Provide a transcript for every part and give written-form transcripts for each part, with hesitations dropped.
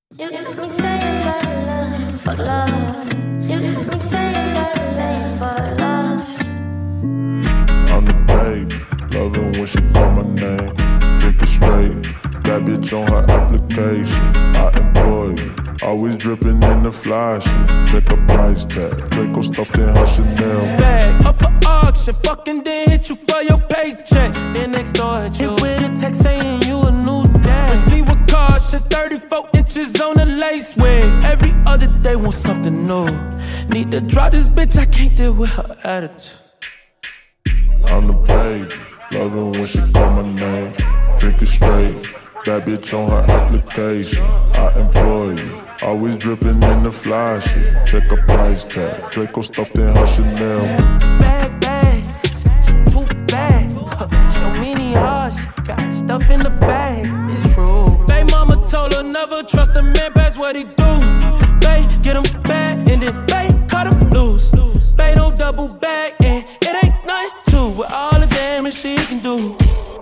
You got me saying fuck love. You got me saying fuck love. I'm the baby, loving when she call my name. Drinking straight, that bitch on her application. I employ you, always dripping in the fly shit. Check a price tag, Draco stuffed in her Chanel. Bag up for auction, fucking then hit you for your paycheck. Then next door hit you with a text saying you a new dad. Receive a card, shit 34 inches on the lace wig. Every other day want something new. Need to drop this bitch, I can't deal with her attitude. I'm the baby, loving when she call my name. Drinking straight, that bitch on her application. I employ you, always dripping in the fly shit. Check a price tag, Draco stuffed in her Chanel. Bad bags, too bad. So many hearts, got stuff in the bag. It's true. Bae mama told her never trust a man, that's what he do. Bae get him back and then bae cut him loose. Bae don't double back and it ain't nothing to with all the damage she can do.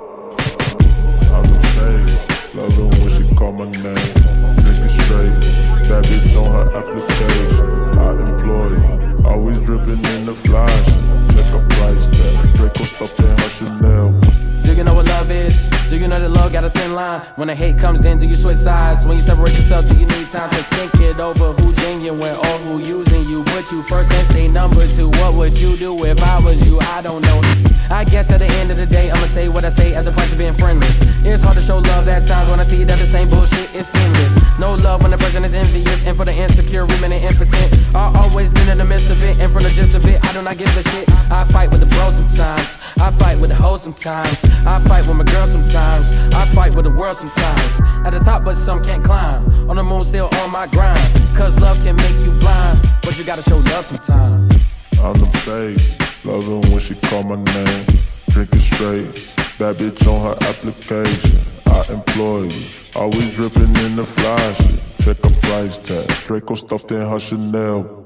I'm the baby, loving when she call my name. Drinking straight, that bitch on her application. I employ you, always dripping in the fly shit. Check a price tag, Draco stuffed in her Chanel. Do you know what love is? Do you know that love got a thin line? When the hate comes in, do you switch sides? When you separate yourself, do you need time to think it over? Who genuine or who using you? Put you first and stay number two. What would you do if I was you? I don't know. I guess at the end of the day, I'ma say what I say as the price of being friendless. It's hard to show love at times when I see that the same bullshit is endless. No love when the person is envious, and for the insecure, women and impotent. I've always been in the midst of it, and from the gist of it, I do not give a shit. I fight with the bro sometimes, I fight with the hoe sometimes, I fight with my girl sometimes, I fight with the world sometimes. At the top, but some can't climb. On the moon, still on my grind. Cause love can make you blind, but you gotta show love sometimes. I'm the baby, loving when she call my name. Drinking straight, that bitch on her application. I employ you, always dripping in the fly shit. Check a price tag, Draco stuffed in her Chanel.